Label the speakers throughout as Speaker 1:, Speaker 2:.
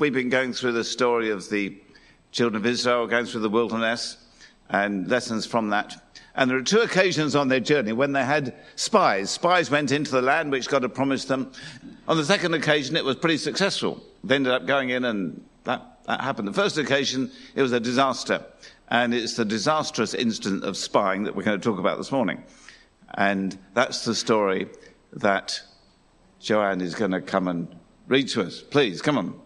Speaker 1: we've been going through the story of the children of Israel, going through the wilderness and lessons from that. And there are two occasions on their journey when they had spies. Spies went into the land which God had promised them. On the second occasion, it was pretty successful. They ended up going in and that happened. The first occasion, it was a disaster. And it's the disastrous incident of spying that we're going to talk about this morning. And that's the story that Joanne is going to come and read to us. Please, come on.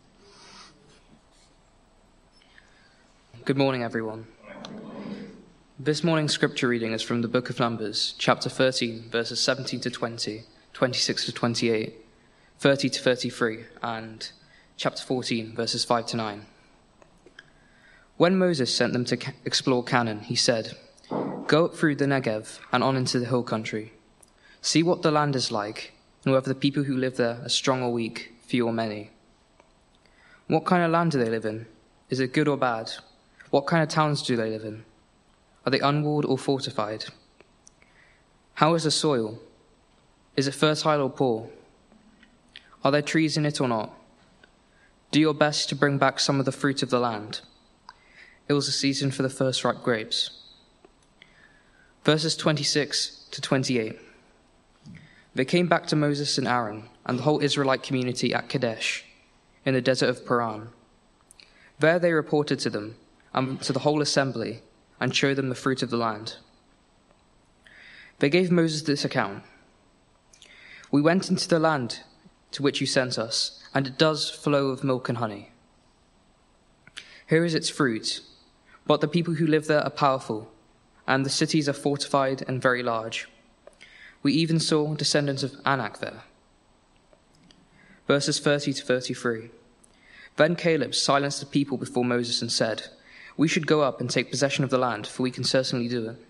Speaker 2: Good morning, everyone. This morning's scripture reading is from the book of Numbers, chapter 13, verses 17 to 20, 26 to 28, 30 to 33, and chapter 14, verses 5 to 9. When Moses sent them to explore Canaan, he said, "Go up through the Negev and on into the hill country. See what the land is like, and whether the people who live there are strong or weak, few or many. What kind of land do they live in? Is it good or bad? What kind of towns do they live in? Are they unwalled or fortified? How is the soil? Is it fertile or poor? Are there trees in it or not? Do your best to bring back some of the fruit of the land." It was the season for the first ripe grapes. Verses 26 to 28. They came back to Moses and Aaron and the whole Israelite community at Kadesh in the desert of Paran. There they reported to them and to the whole assembly and showed them the fruit of the land. They gave Moses this account. "We went into the land to which you sent us, and it does flow with milk and honey. Here is its fruit, but the people who live there are powerful, and the cities are fortified and very large. We even saw descendants of Anak there." Verses 30 to 33. Then Caleb silenced the people before Moses and said, "We should go up and take possession of the land, for we can certainly do it."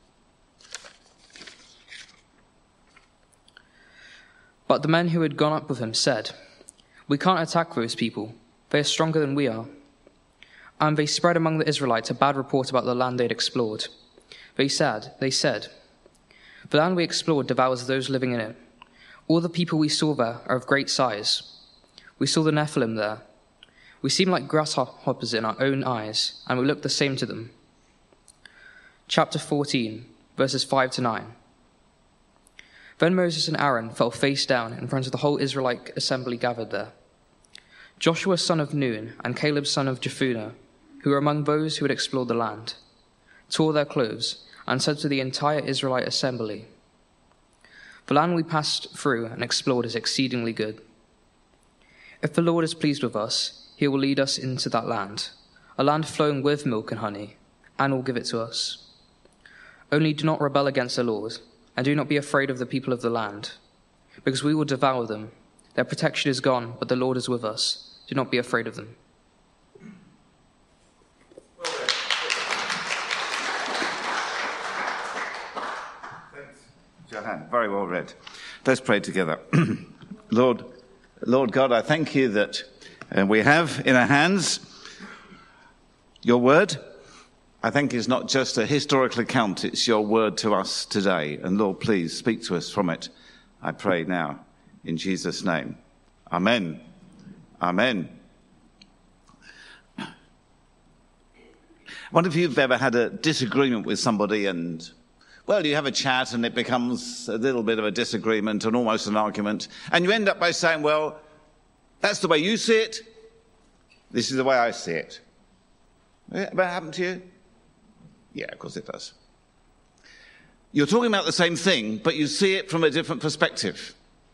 Speaker 2: But the men who had gone up with him said, "We can't attack those people. They are stronger than we are." And they spread among the Israelites a bad report about the land they'd explored. They said, "The land we explored devours those living in it. All the people we saw there are of great size. We saw the Nephilim there. We seem like grasshoppers in our own eyes, and we look the same to them." Chapter 14, verses 5 to 9. Then Moses and Aaron fell face down in front of the whole Israelite assembly gathered there. Joshua son of Nun and Caleb son of Jephunneh, who were among those who had explored the land, tore their clothes and said to the entire Israelite assembly, "The land we passed through and explored is exceedingly good. If the Lord is pleased with us, he will lead us into that land, a land flowing with milk and honey, and will give it to us. Only do not rebel against the Lord, and do not be afraid of the people of the land, because we will devour them. Their protection is gone, but the Lord is with us. Do not be afraid of them."
Speaker 1: Thanks, Johann. Very well read. Let's pray together. Lord God, I thank you that we have in our hands your word. I think it's not just a historical account, it's your word to us today. And Lord, please speak to us from it, I pray now, in Jesus' name. Amen. Amen. I wonder if you've ever had a disagreement with somebody and, well, you have a chat and it becomes a little bit of a disagreement and almost an argument. And you end up by saying, well, that's the way you see it. This is the way I see it. Ever happened to you? Yeah, of course it does. You're talking about the same thing, but you see it from a different perspective.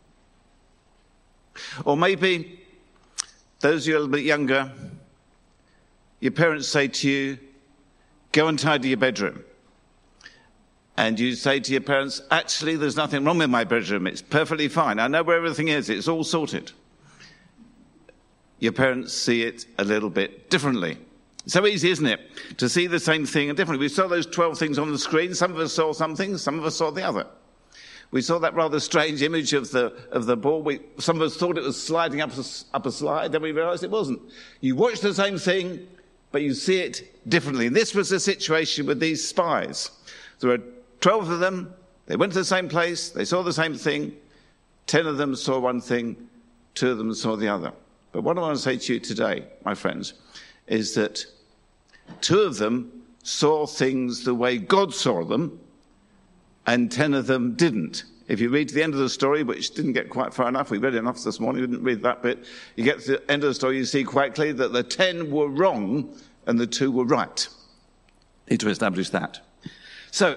Speaker 1: Or maybe, those of you a little bit younger, your parents say to you, "Go and tidy your bedroom." And you say to your parents, "Actually, there's nothing wrong with my bedroom. It's perfectly fine. I know where everything is. It's all sorted." Your parents see it a little bit differently. So easy, isn't it, to see the same thing differently? We saw those 12 things on the screen. Some of us saw some things, some of us saw the other. We saw that rather strange image of the ball. Some of us thought it was sliding up a slide, then we realised it wasn't. You watch the same thing, but you see it differently. And this was the situation with these spies. There were 12 of them. They went to the same place. They saw the same thing. 10 of them saw one thing. 2 of them saw the other. But what I want to say to you today, my friends, is that 2 of them saw things the way God saw them, and 10 of them didn't. If you read to the end of the story, which didn't get quite far enough, we read enough this morning, we didn't read that bit, you get to the end of the story, you see quite clearly that the 10 were wrong and the 2 were right. Need to establish that. So,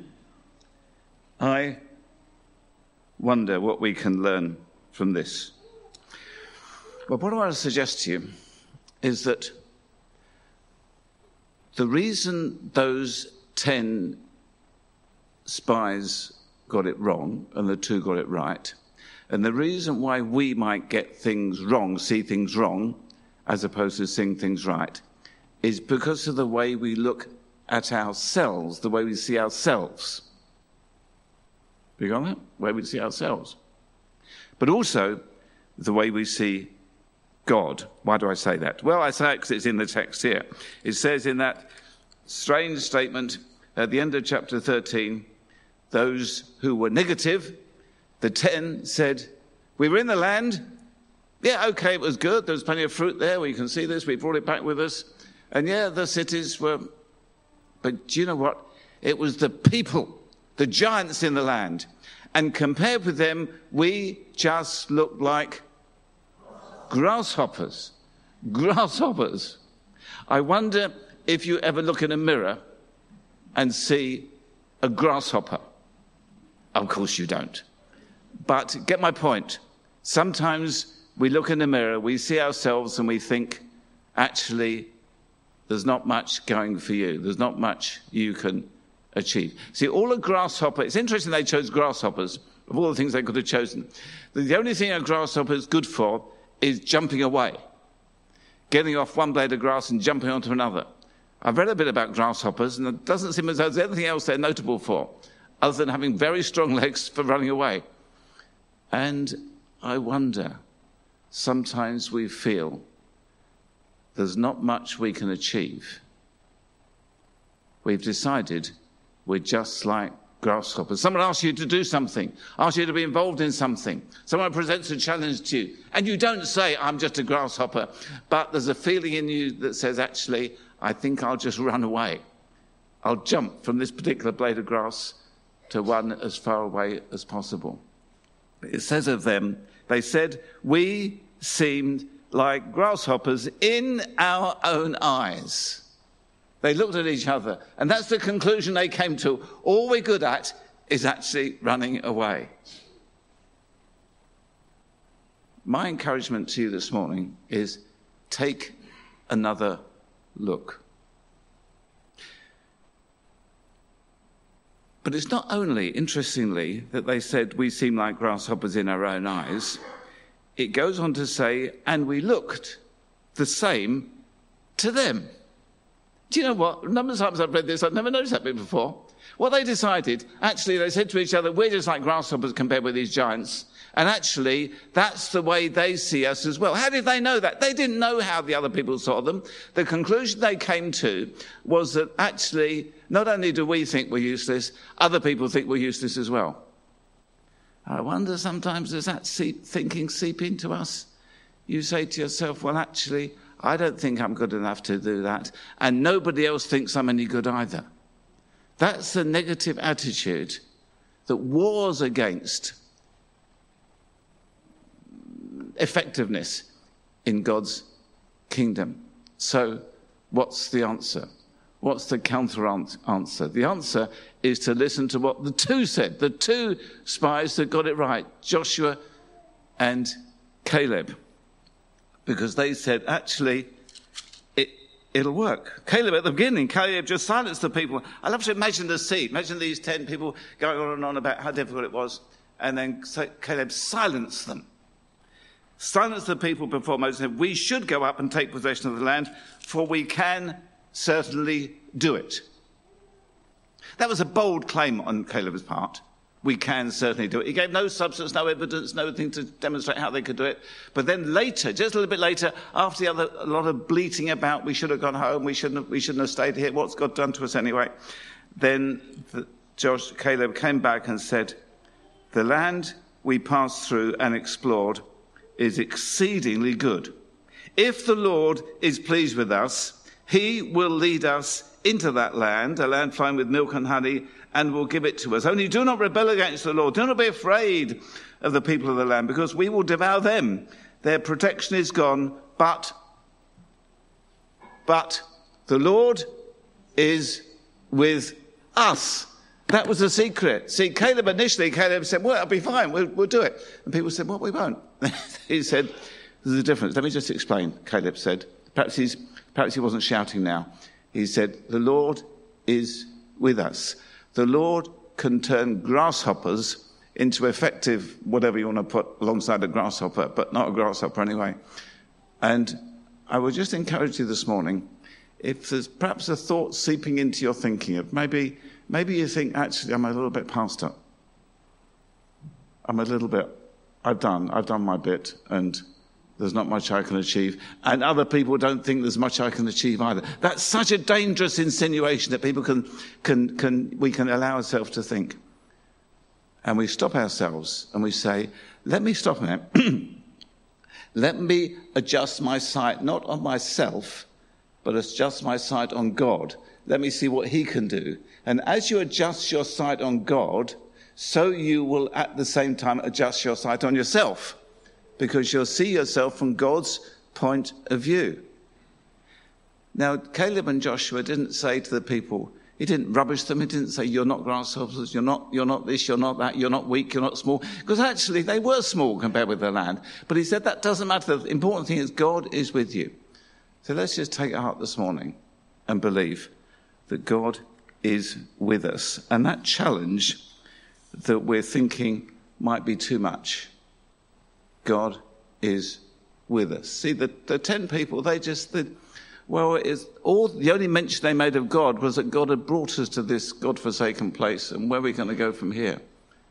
Speaker 1: I wonder what we can learn from this. Well, what I want to suggest to you is that the reason those 10 spies got it wrong and the 2 got it right, and the reason why we might get things wrong, see things wrong, as opposed to seeing things right, is because of the way we look at ourselves, the way we see ourselves. You got that? The way we see ourselves. But also the way we see God. Why do I say that? Well, I say it because it's in the text here. It says in that strange statement at the end of chapter 13, those who were negative, the 10 said, we were in the land. Yeah, okay, it was good. There was plenty of fruit there. We can see this. We brought it back with us. And yeah, the cities were... But do you know what? It was the people, the giants in the land. And compared with them, we just looked like grasshoppers. Grasshoppers. I wonder if you ever look in a mirror and see a grasshopper. Of course you don't. But get my point. Sometimes we look in the mirror, we see ourselves and we think, actually, there's not much going for you. There's not much you can achieve. See, all a grasshopper, it's interesting they chose grasshoppers of all the things they could have chosen. The only thing a grasshopper is good for is jumping away, getting off one blade of grass and jumping onto another. I've read a bit about grasshoppers, and it doesn't seem as though there's anything else they're notable for, other than having very strong legs for running away. And I wonder, sometimes we feel there's not much we can achieve. We've decided we're just like grasshoppers. Someone asks you to do something, asks you to be involved in something. Someone presents a challenge to you, and you don't say, I'm just a grasshopper, but there's a feeling in you that says, actually, I think I'll just run away. I'll jump from this particular blade of grass to one as far away as possible. It says of them, they said, we seemed like grasshoppers in our own eyes. They looked at each other, and that's the conclusion they came to. All we're good at is actually running away. My encouragement to you this morning is take another look. But it's not only, interestingly, that they said we seem like grasshoppers in our own eyes. It goes on to say, and we looked the same to them. Do you know what? A number of times I've read this, I've never noticed that bit before. What they decided, actually, they said to each other, we're just like grasshoppers compared with these giants. And actually, that's the way they see us as well. How did they know that? They didn't know how the other people saw them. The conclusion they came to was that actually, not only do we think we're useless, other people think we're useless as well. I wonder sometimes, does that thinking seep into us? You say to yourself, well, actually, I don't think I'm good enough to do that, and nobody else thinks I'm any good either. That's the negative attitude that wars against effectiveness in God's kingdom. So, what's the answer? What's the counter answer? The answer is to listen to what the 2 said, the 2 spies that got it right, Joshua and Caleb. Because they said, actually, it'll work. Caleb at the beginning, Caleb just silenced the people. I love to imagine the scene. Imagine these 10 people going on and on about how difficult it was. And then Caleb silenced them. Silenced the people before Moses and said, we should go up and take possession of the land, for we can certainly do it. That was a bold claim on Caleb's part. We can certainly do it. He gave no substance, no evidence, nothing to demonstrate how they could do it. But then later, just a little bit later, after a lot of bleating about we should have gone home, we shouldn't have stayed here, what's God done to us anyway? Then Caleb came back and said, the land we passed through and explored is exceedingly good. If the Lord is pleased with us, he will lead us into that land, a land flowing with milk and honey, and will give it to us. Only do not rebel against the Lord. Do not be afraid of the people of the land, because we will devour them. Their protection is gone, but the Lord is with us. That was the secret. See, Caleb said, well, it'll be fine, we'll do it. And people said, well, we won't. He said, there's a difference. Let me just explain, Caleb said. Perhaps he wasn't shouting now. He said, the Lord is with us. The Lord can turn grasshoppers into effective, whatever you want to put alongside a grasshopper, but not a grasshopper anyway. And I would just encourage you this morning, if there's perhaps a thought seeping into your thinking of maybe you think, actually, I'm a little bit past it. I've done my bit, and there's not much I can achieve. And other people don't think there's much I can achieve either. That's such a dangerous insinuation that people we can allow ourselves to think. And we stop ourselves and we say, let me stop a minute. Let me adjust my sight, not on myself, but adjust my sight on God. Let me see what he can do. And as you adjust your sight on God, so you will at the same time adjust your sight on yourself, because you'll see yourself from God's point of view. Now, Caleb and Joshua didn't say to the people, he didn't rubbish them. He didn't say, you're not grasshoppers, you're not this, you're not that, you're not weak, you're not small. Because actually they were small compared with the land. But he said that doesn't matter. The important thing is God is with you. So let's just take heart this morning and believe that God is with us. And that challenge that we're thinking might be too much, God is with us. See, the 10 people, the only mention they made of God was that God had brought us to this God-forsaken place, and where are we going to go from here?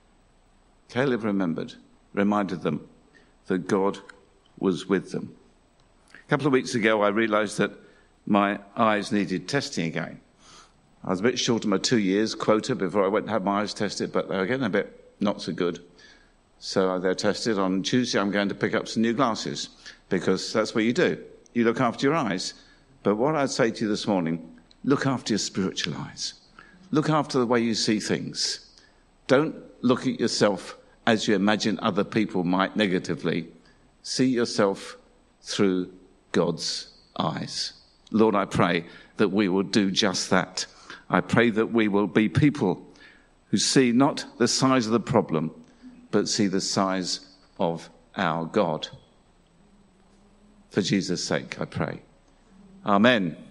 Speaker 1: Caleb reminded them that God was with them. A couple of weeks ago, I realised that my eyes needed testing again. I was a bit short of my 2 years quota before I went and had my eyes tested, but they were getting a bit not so good. So they're tested. On Tuesday, I'm going to pick up some new glasses, because that's what you do. You look after your eyes. But what I'd say to you this morning, look after your spiritual eyes. Look after the way you see things. Don't look at yourself as you imagine other people might negatively. See yourself through God's eyes. Lord, I pray that we will do just that. I pray that we will be people who see not the size of the problem, but see the size of our God. For Jesus' sake, I pray. Amen.